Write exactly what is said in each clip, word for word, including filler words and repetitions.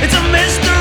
It's a mystery.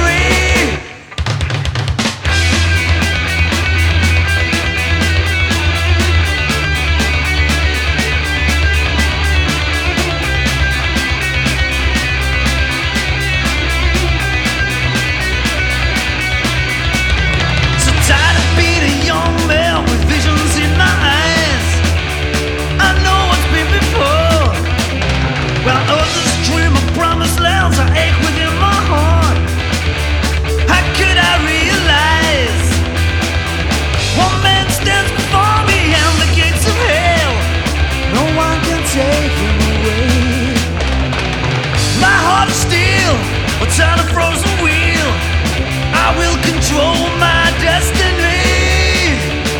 So tired of being a young man with visions in my eyes. I know what's been before. While others dream of promised lands, I ache within my heart. How could I realize one man stands before me and the gates of hell, no one can take him away. My heart is steel, what's on a frozen wheel. I will control my destiny.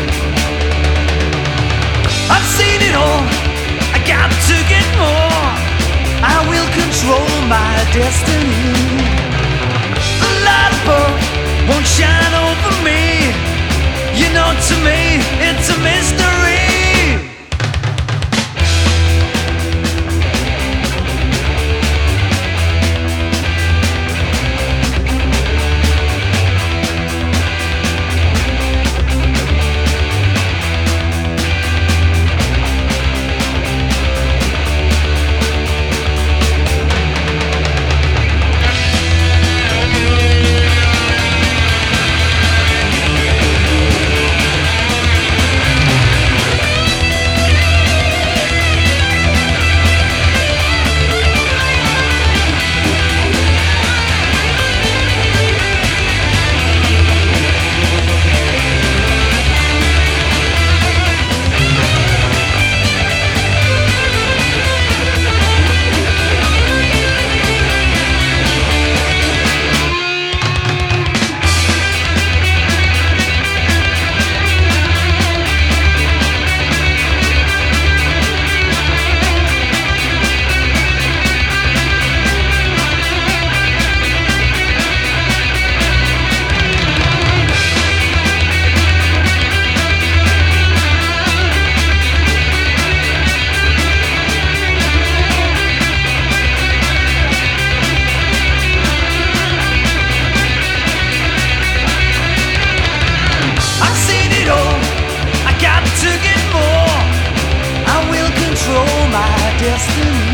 I've seen it all, I got to get more. I will control my destiny. The light above won't shine over me. You know, to me, it's a mystery. To get more, I will control my destiny.